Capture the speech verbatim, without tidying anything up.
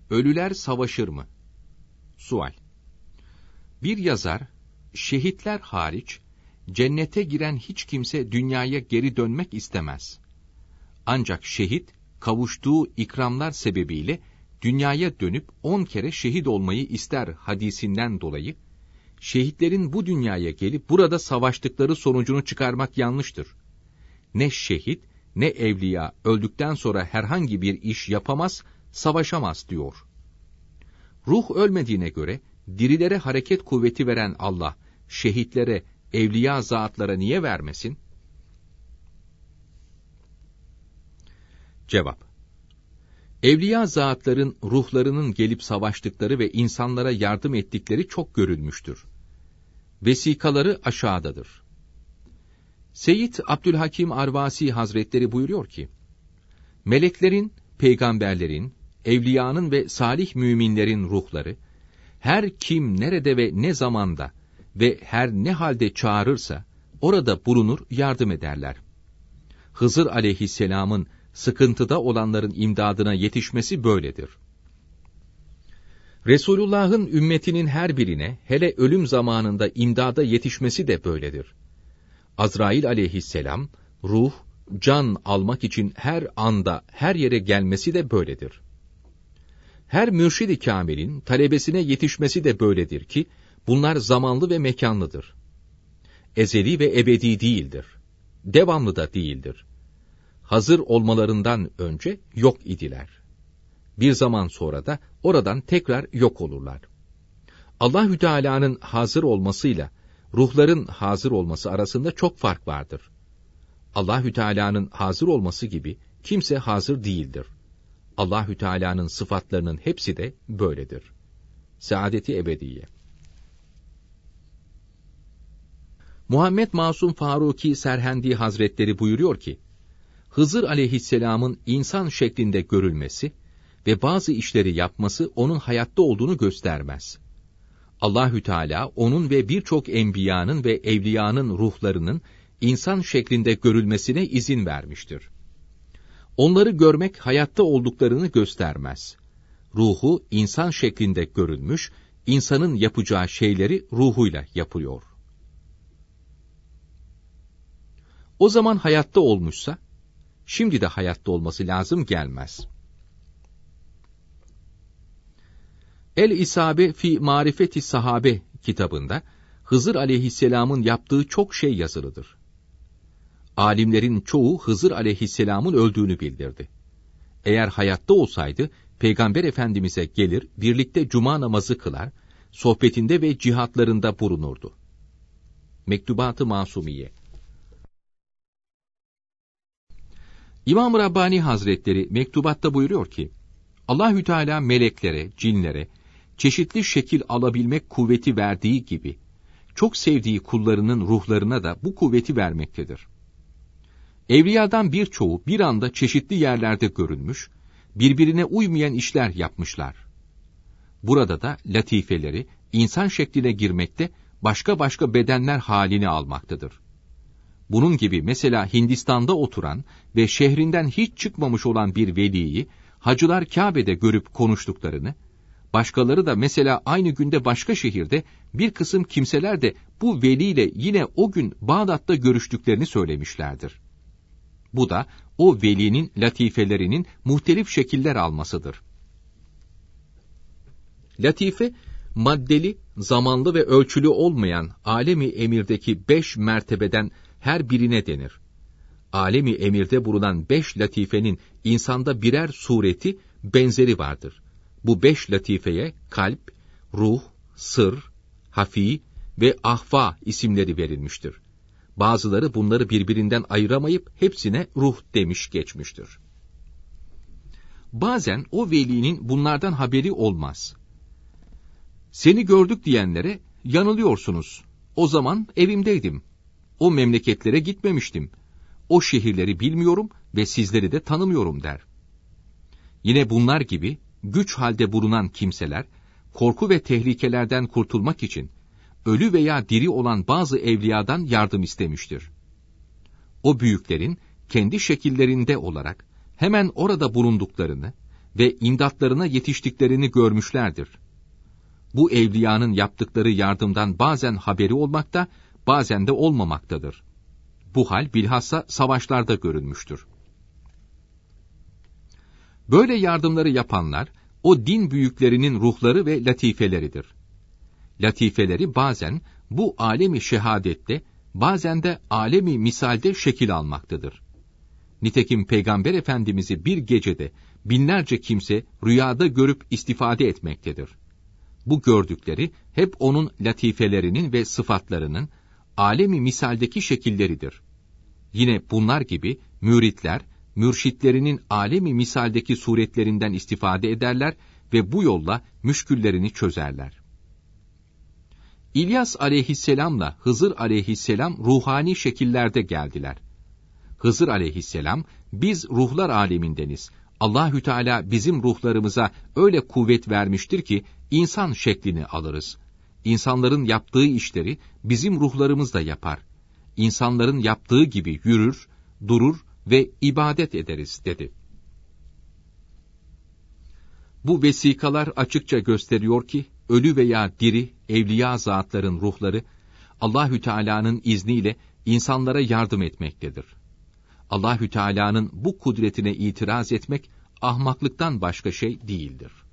Ölüler savaşır mı? Sual. Bir yazar, şehitler hariç, cennete giren hiç kimse dünyaya geri dönmek istemez. Ancak şehit, kavuştuğu ikramlar sebebiyle dünyaya dönüp on kere şehit olmayı ister hadisinden dolayı, şehitlerin bu dünyaya gelip burada savaştıkları sonucunu çıkarmak yanlıştır. Ne şehit, ne evliya öldükten sonra herhangi bir iş yapamaz, savaşamaz diyor. Ruh ölmediğine göre, dirilere hareket kuvveti veren Allah, şehitlere, evliya zatlara niye vermesin? Cevap. Evliya zatların ruhlarının gelip savaştıkları ve insanlara yardım ettikleri çok görülmüştür. Vesikaları aşağıdadır. Seyyid Abdülhakim Arvasi Hazretleri buyuruyor ki, meleklerin, peygamberlerin, evliyanın ve salih müminlerin ruhları, her kim nerede ve ne zamanda ve her ne halde çağırırsa, orada bulunur, yardım ederler. Hızır aleyhisselamın sıkıntıda olanların imdadına yetişmesi böyledir. Resulullah'ın ümmetinin her birine, hele ölüm zamanında imdada yetişmesi de böyledir. Azrail aleyhisselam, ruh, can almak için her anda, her yere gelmesi de böyledir. Her mürşid-i kâmelin talebesine yetişmesi de böyledir ki, bunlar zamanlı ve mekanlıdır. Ezeli ve ebedi değildir. Devamlı da değildir. Hazır olmalarından önce yok idiler. Bir zaman sonra da oradan tekrar yok olurlar. Allahü Teala'nın hazır olmasıyla ruhların hazır olması arasında çok fark vardır. Allahü Teala'nın hazır olması gibi kimse hazır değildir. Allahü Teala'nın sıfatlarının hepsi de böyledir. Saadeti ebediye. Muhammed Masum Faruki Serhendi Hazretleri buyuruyor ki, Hızır aleyhisselamın insan şeklinde görülmesi ve bazı işleri yapması onun hayatta olduğunu göstermez. Allahü Teala onun ve birçok enbiyanın ve evliyanın ruhlarının insan şeklinde görülmesine izin vermiştir. Onları görmek hayatta olduklarını göstermez. Ruhu insan şeklinde görülmüş, insanın yapacağı şeyleri ruhuyla yapıyor. O zaman hayatta olmuşsa, şimdi de hayatta olması lazım gelmez. El-İsabe fi Marifeti Sahabe kitabında, Hızır aleyhisselamın yaptığı çok şey yazılıdır. Alimlerin çoğu Hızır aleyhisselamın öldüğünü bildirdi. Eğer hayatta olsaydı, Peygamber Efendimiz'e gelir, birlikte cuma namazı kılar, sohbetinde ve cihatlarında bulunurdu. Mektubat-ı Masumiye. İmam-ı Rabbani Hazretleri mektubatta buyuruyor ki, Allahü Teala meleklere, cinlere çeşitli şekil alabilmek kuvveti verdiği gibi, çok sevdiği kullarının ruhlarına da bu kuvveti vermektedir. Evliyadan birçoğu bir anda çeşitli yerlerde görünmüş, birbirine uymayan işler yapmışlar. Burada da latifeleri insan şekline girmekte, başka başka bedenler halini almaktadır. Bunun gibi mesela Hindistan'da oturan ve şehrinden hiç çıkmamış olan bir veliyi, hacılar Kabe'de görüp konuştuklarını, başkaları da mesela aynı günde başka şehirde bir kısım kimseler de bu veliyle yine o gün Bağdat'ta görüştüklerini söylemişlerdir. Bu da o velinin latifelerinin muhtelif şekiller almasıdır. Latife, maddeli, zamanlı ve ölçülü olmayan alemi emirdeki beş mertebeden her birine denir. Alemi emirde bulunan beş latifenin insanda birer sureti, benzeri vardır. Bu beş latifeye kalp, ruh, sır, hafi ve ahfa isimleri verilmiştir. Bazıları bunları birbirinden ayıramayıp hepsine ruh demiş geçmiştir. Bazen o velinin bunlardan haberi olmaz. Seni gördük diyenlere yanılıyorsunuz. O zaman evimdeydim. O memleketlere gitmemiştim. O şehirleri bilmiyorum ve sizleri de tanımıyorum der. Yine bunlar gibi güç halde bulunan kimseler, korku ve tehlikelerden kurtulmak için ölü veya diri olan bazı evliyadan yardım istemiştir. O büyüklerin kendi şekillerinde olarak hemen orada bulunduklarını ve imdatlarına yetiştiklerini görmüşlerdir. Bu evliyanın yaptıkları yardımdan bazen haberi olmakta, bazen de olmamaktadır. Bu hal bilhassa savaşlarda görülmüştür. Böyle yardımları yapanlar, o din büyüklerinin ruhları ve latifeleridir. Latifeleri bazen bu alemi şehadette, bazen de alemi misalde şekil almaktadır. Nitekim Peygamber Efendimiz'i bir gecede binlerce kimse rüyada görüp istifade etmektedir. Bu gördükleri hep onun latifelerinin ve sıfatlarının alemi misaldeki şekilleridir. Yine bunlar gibi müritler, mürşitlerinin alemi misaldeki suretlerinden istifade ederler ve bu yolla müşküllerini çözerler. İlyas aleyhisselamla Hızır aleyhisselam ruhani şekillerde geldiler. Hızır aleyhisselam, biz ruhlar alemindeniz. Allahü Teala bizim ruhlarımıza öyle kuvvet vermiştir ki insan şeklini alırız. İnsanların yaptığı işleri bizim ruhlarımız da yapar. İnsanların yaptığı gibi yürür, durur ve ibadet ederiz dedi. Bu vesikalar açıkça gösteriyor ki ölü veya diri evliya zatların ruhları Allahü Teala'nın izniyle insanlara yardım etmektedir. Allahü Teala'nın bu kudretine itiraz etmek ahmaklıktan başka şey değildir.